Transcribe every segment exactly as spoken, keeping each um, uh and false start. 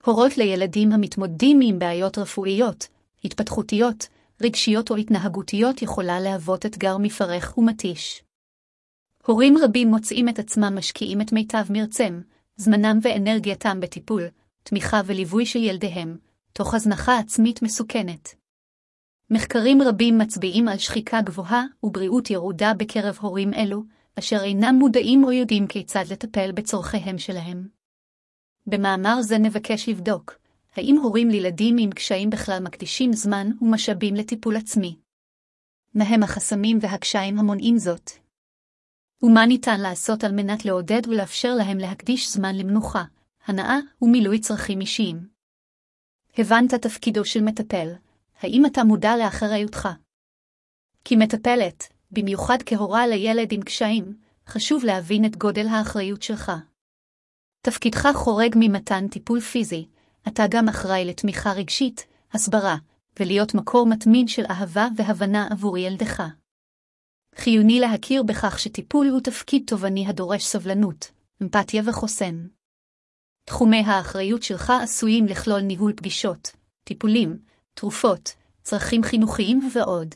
הורות לילדים המתמודדים עם בעיות רפואיות, התפתחותיות, רגשיות או התנהגותיות יכולה להוות אתגר מפרך ומתיש. הורים רבים מוצאים את עצמם משקיעים את מיטב מרצם, זמנם ואנרגייתם בטיפול, תמיכה וליווי של ילדיהם, תוך הזנחה עצמית מסוכנת. מחקרים רבים מצביעים על שחיקה גבוהה ובריאות ירודה בקרב הורים אלו, אשר אינם מודעים או יודעים כיצד לטפל בצורכיהם שלהם. במאמר זה נבקש לבדוק, האם הורים לילדים עם קשיים בכלל מקדישים זמן ומשאבים לטיפול עצמי? מהם החסמים והקשיים המונעים זאת? ומה ניתן לעשות על מנת לעודד ולאפשר להם להקדיש זמן למנוחה, הנאה ומילוי צרכים אישיים? הבנת תפקידו של מטפל, האם אתה מודע לאחריותך? כי מטפלת, במיוחד כהורה לילד עם קשיים, חשוב להבין את גודל האחריות שלך. תפקידך חורג ממתן טיפול פיזי, אתה גם אחראי לתמיכה רגשית, הסברה, ולהיות מקור מתמיד של אהבה והבנה עבור ילדך. חיוני להכיר בכך שטיפול הוא תפקיד תובעני הדורש סבלנות, אמפתיה וחוסן. תחומי האחריות שלך עשויים לכלול ניהול פגישות, טיפולים, תרופות, צרכים חינוכיים ועוד.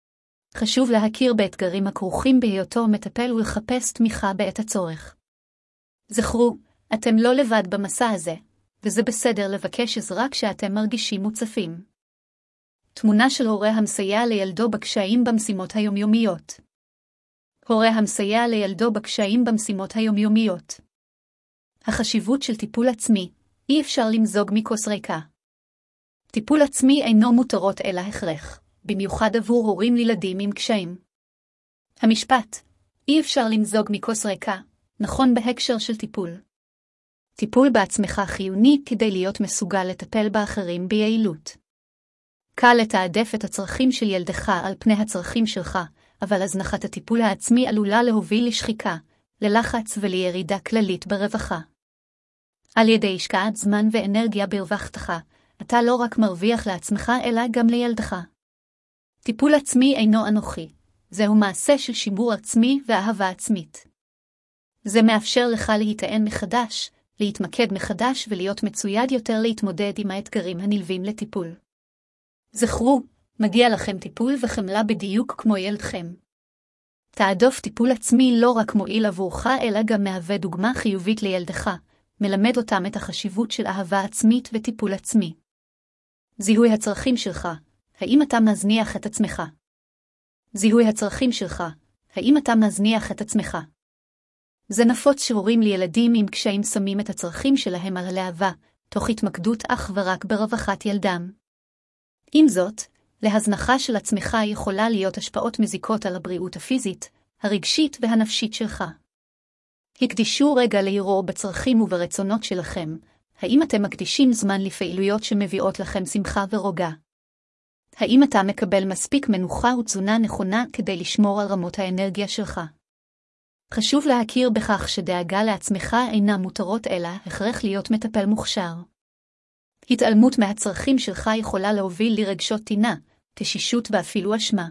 חשוב להכיר באתגרים הכרוכים בהיותו מטפל ולחפש תמיכה בעת הצורך. זכרו, אתם לא לבד במסע הזה, וזה בסדר לבקש עזרה כשאתם מרגישים מוצפים. תמונה של הורה המסייע לילדו בקשיים במשימות היומיומיות. הורה המסייע לילדו בקשיים במשימות היומיומיות. החשיבות של טיפול עצמי, אי אפשר למזוג מכוס ריקה. טיפול עצמי אינו מותרות אלא הכרח, במיוחד עבור הורים לילדים עם קשיים. המשפט, אי אפשר למזוג מכוס ריקה, נכון בהקשר של טיפול. טיפול בעצמך חיוני כדי להיות מסוגל לטפל באחרים ביעילות. קל לתעדף את הצרכים של ילדך על פני הצרכים שלך, אבל הזנחת הטיפול העצמי עלולה להוביל לשחיקה, ללחץ ולירידה כללית ברווחה. על ידי השקעת זמן ואנרגיה ברווחתך, אתה לא רק מרוויח לעצמך אלא גם לילדך. טיפול עצמי אינו אנוכי, זהו מעשה של שימור עצמי ואהבה עצמית. זה מאפשר לך להתען מחדש, להתמקד מחדש ולהיות מצויד יותר להתמודד עם האתגרים הנלווים לטיפול. זכרו, מגיע לכם טיפול וחמלה בדיוק כמו ילדכם. תעדוף טיפול עצמי לא רק מועיל עבורך אלא גם מהווה דוגמה חיובית לילדך, מלמד אותם את החשיבות של אהבה עצמית וטיפול עצמי. זיהוי הצרכים שלך, האם אתה מזניח את עצמך? זיהוי הצרכים שלך, האם אתה מזניח את עצמך? זה נפוץ שהורים לילדים עם קשיים שמים את הצרכים שלהם על הלהבה, תוך התמקדות אך ורק ברווחת ילדם. עם זאת, להזנחה של עצמך יכולה להיות השפעות מזיקות על הבריאות הפיזית, הרגשית והנפשית שלך. הקדישו רגע להירור בצרכים וברצונות שלכם, האם אתם מקדישים זמן לפעילויות שמביאות לכם שמחה ורוגע? האם אתה מקבל מספיק מנוחה ותזונה נכונה כדי לשמור על רמות האנרגיה שלך? חשוב להכיר בכך שדאגה לעצמך אינה מותרות אלא הכרח להיות מטפל מוכשר. התעלמות מהצרכים שלך יכולה להוביל לרגשות טינה, תשישות ואפילו אשמה.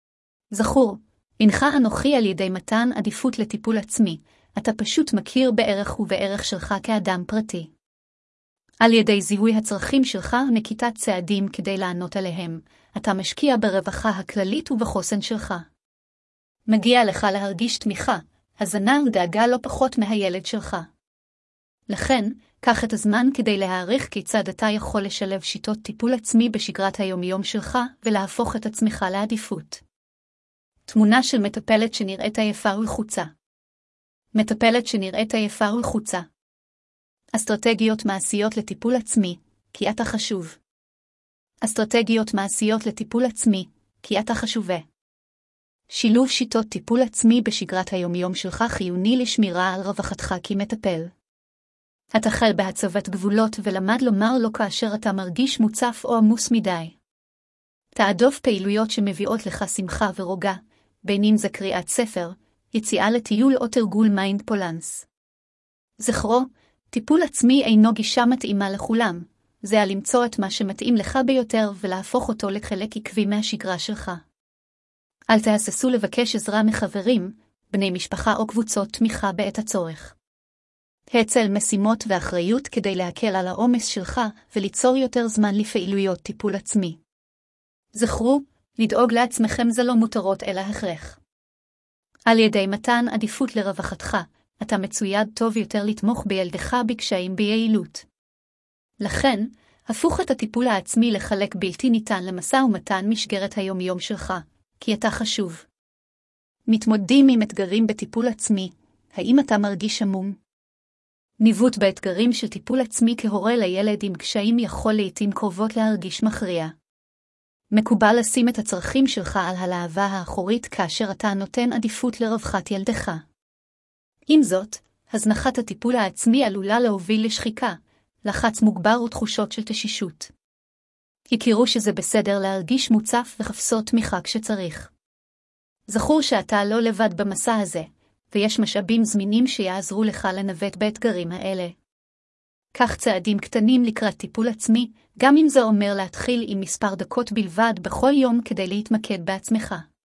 זכור, אינך אנוכי על ידי מתן עדיפות לטיפול עצמי, אתה פשוט מכיר בערך ובערך שלך כאדם פרטי. על ידי זיהוי הצרכים שלך ונקיטת צעדים כדי לענות עליהם, אתה משקיע ברווחה הכללית ובחוסן שלך. מגיע לך להרגיש תמיכה, הזנה ודאגה לא פחות מהילד שלך. לכן, קח את הזמן כדי להעריך כיצד אתה יכול לשלב שיטות טיפול עצמי בשגרת היומיום שלך ולהפוך את עצמך לעדיפות. תמונה של מטפלת שנראית עייפה ולחוצה. מטפלת שנראית עייפה ולחוצה. אסטרטגיות מעשיות לטיפול עצמי, כי אתה חשוב. אסטרטגיות מעשיות לטיפול עצמי, כי אתה חשובה. שילוב שיטות טיפול עצמי בשגרת היומיום שלך חיוני לשמירה על רווחתך כמטפל. התחל בהצבת גבולות ולמד לומר לו כאשר אתה מרגיש מוצף או עמוס מדי. תעדוף פעילויות שמביאות לך שמחה ורוגע, בין אם זה קריאת ספר, יציאה לטיול או תרגול מיינדפולנס. זכרו, טיפול עצמי אינו גישה מתאימה לכולם, זה על למצוא את מה שמתאים לך ביותר ולהפוך אותו לחלק עקבי מהשגרה שלך. אל תהססו לבקש עזרה מחברים, בני משפחה או קבוצות תמיכה בעת הצורך. האצל משימות ואחריות כדי להקל על העומס שלך וליצור יותר זמן לפעילויות טיפול עצמי. זכרו, לדאוג לעצמכם זה לא מותרות אלא הכרח. על ידי מתן עדיפות לרווחתך, אתה מצויד טוב יותר לתמוך בילדך בקשיים ביעילות. לכן, הפוך את הטיפול העצמי לחלק בלתי ניתן למשא ומתן משגרת היום-יום שלך, כי אתה חשוב. מתמודדים עם אתגרים בטיפול עצמי, האם אתה מרגיש עמום? ניווט באתגרים של טיפול עצמי כהורה לילד עם קשיים יכול לעתים קרובות להרגיש מכריע. מקובל לשים את הצרכים שלך על הלהבה האחורית כאשר אתה נותן עדיפות לרווחת ילדך. עם זאת, הזנחת הטיפול העצמי עלולה להוביל לשחיקה, לחץ מוגבר ותחושות של תשישות. הכירו שזה בסדר להרגיש מוצף וחפשות תמיכה כשצריך. זכור שאתה לא לבד במסע הזה, ויש משאבים זמינים שיעזרו לך לנווט באתגרים האלה. קח צעדים קטנים לקראת טיפול עצמי, גם אם זה אומר להתחיל עם מספר דקות בלבד בכל יום כדי להתמקד בעצמך.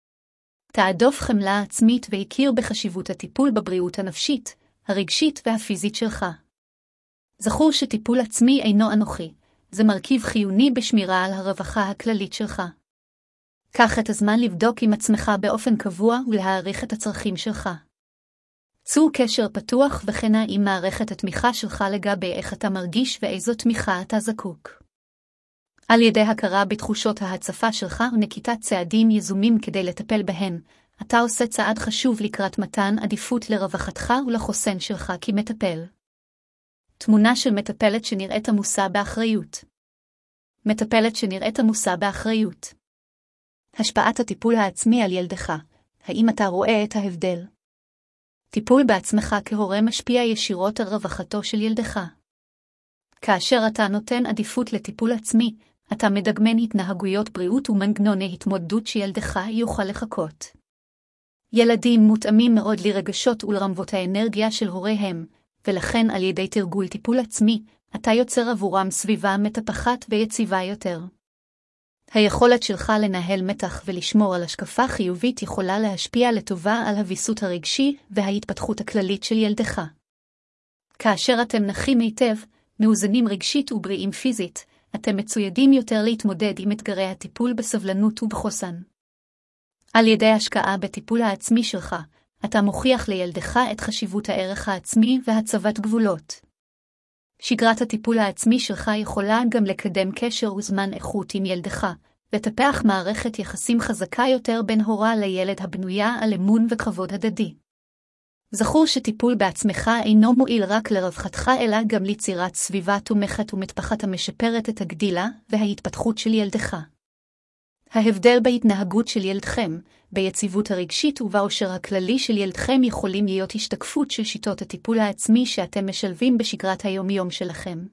תעדוף חמלה עצמית והכיר בחשיבות הטיפול בבריאות הנפשית, הרגשית והפיזית שלך. זכור שטיפול עצמי אינו אנוכי, זה מרכיב חיוני בשמירה על הרווחה הכללית שלך. קח את הזמן לבדוק עם עצמך באופן קבוע ולהעריך את הצרכים שלך. צור קשר פתוח וכנה עם מערכת התמיכה שלך לגבי איך אתה מרגיש ואיזו תמיכה אתה זקוק. על ידי הכרה בתחושות ההצפה שלך ונקיטת צעדים יזומים כדי לטפל בהן, אתה עושה צעד חשוב לקראת מתן עדיפות לרווחתך ולחוסן שלך כמטפל. תמונה של מטפלת שנראית עמוסה באחריות. מטפלת שנראית עמוסה באחריות. השפעת הטיפול העצמי על ילדך, האם אתה רואה את ההבדל? טיפול בעצמך כהורה משפיע ישירות על רווחתו של ילדך. כאשר אתה נותן עדיפות לטיפול עצמי, אתה מדגמן התנהגויות בריאות ומנגנוני התמודדות שילדך יוכל לחכות. ילדים מותאמים מאוד לרגשות ולרמות האנרגיה של הוריהם, ולכן על ידי תרגול טיפול עצמי, אתה יוצר עבורם סביבה מטפחת ויציבה יותר. היכולת שלך לנהל מתח ולשמור על השקפה חיובית יכולה להשפיע לטובה על הוויסות הרגשי וההתפתחות הכללית של ילדך. כאשר אתם נחים היטב, מאוזנים רגשית ובריאים פיזית, אתם מצוידים יותר להתמודד עם אתגרי הטיפול בסבלנות ובחוסן. על ידי השקעה בטיפול העצמי שלך, אתה מוכיח לילדך את חשיבות הערך העצמי והצבת גבולות. שגרת הטיפול העצמי שלך יכולה גם לקדם קשר וזמן איכות עם ילדך, לטפח מערכת יחסים חזקה יותר בין הורה לילד הבנויה על אמון וכבוד הדדי. זכור שטיפול בעצמך אינו מועיל רק לרווחתך אלא גם ליצירת סביבה תומכת ומטפחת המשפרת את הגדילה וההתפתחות של ילדך. ההבדל בהתנהגות של ילדכם, ביציבות הרגשית ובאושר הכללי של ילדכם יכולים להיות השתקפות של שיטות הטיפול העצמי שאתם משלבים בשגרת היום-יום שלכם.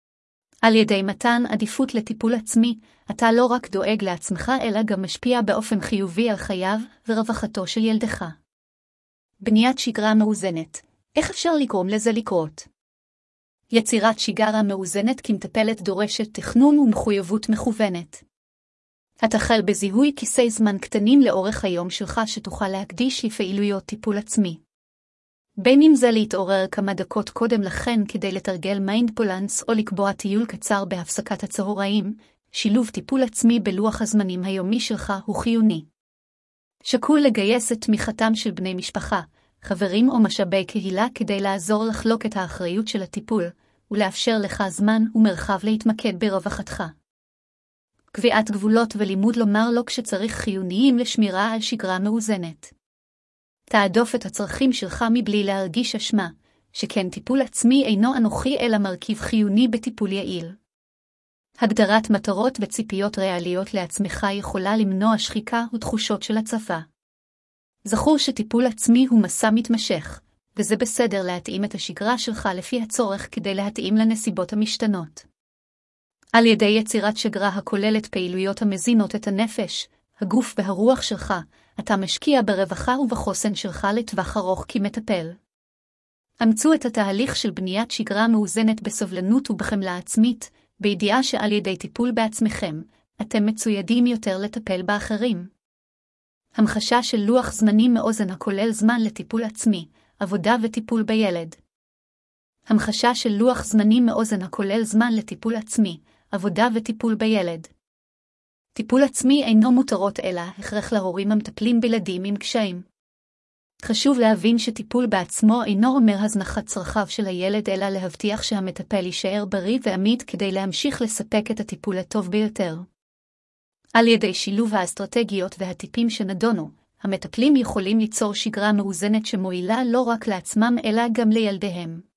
על ידי מתן עדיפות לטיפול עצמי, אתה לא רק דואג לעצמך אלא גם משפיע באופן חיובי על חייו ורווחתו של ילדך. בניית שגרה מאוזנת. איך אפשר לגרום לזה לקרות? יצירת שגרה מאוזנת כמטפלת דורשת תכנון ומחויבות מכוונת. התחל בזיהוי כיסי זמן קטנים לאורך היום שלך שתוכל להקדיש לפעילויות טיפול עצמי. בין אם זה להתעורר כמה דקות קודם לכן כדי לתרגל מיינדפולנס או לקבוע טיול קצר בהפסקת הצהריים, שילוב טיפול עצמי בלוח הזמנים היומי שלך הוא חיוני. שקול לגייס את תמיכתם של בני משפחה, חברים או משאבי קהילה כדי לעזור לחלוק את האחריות של הטיפול, ולאפשר לך זמן ומרחב להתמקד ברווחתך. קביעת גבולות ולימוד לומר לו כשצריך חיוניים לשמירה על שגרה מאוזנת. תעדוף את הצרכים שלך מבלי להרגיש אשמה, שכן טיפול עצמי אינו אנוכי אלא מרכיב חיוני בטיפול יעיל. הגדרת מטרות וציפיות ריאליות לעצמך יכולה למנוע שחיקה ותחושות של הצפה. זכור שטיפול עצמי הוא מסע מתמשך, וזה בסדר להתאים את השגרה שלך לפי הצורך כדי להתאים לנסיבות המשתנות. על ידי יצירת שגרה הכוללת פעילויות המזינות את הנפש, הגוף והרוח שלך, אתה משקיע ברווחה ובחוסן שלך לטווח ארוך כמטפל. אמצו את התהליך של בניית שגרה מאוזנת בסובלנות ובחמלה עצמית, בידיעה שעל ידי טיפול בעצמכם, אתם מצוידים יותר לטפל באחרים. המחשה של לוח זמנים מאוזן הכולל זמן לטיפול עצמי, עבודה וטיפול בילד. המחשה של לוח זמנים מאוזן הכולל זמן לטיפול עצמי, עבודה וטיפול בילד. טיפול עצמי אינו מותרות אלא הכרח להורים המטפלים בילדים עם קשיים. חשוב להבין שטיפול בעצמו אינו אומר הזנחת צרכיו של הילד אלא להבטיח שהמטפל יישאר בריא ועמיד כדי להמשיך לספק את הטיפול הטוב ביותר. על ידי שילוב האסטרטגיות והטיפים שנדונו, המטפלים יכולים ליצור שגרה מאוזנת שמועילה לא רק לעצמם אלא גם לילדיהם.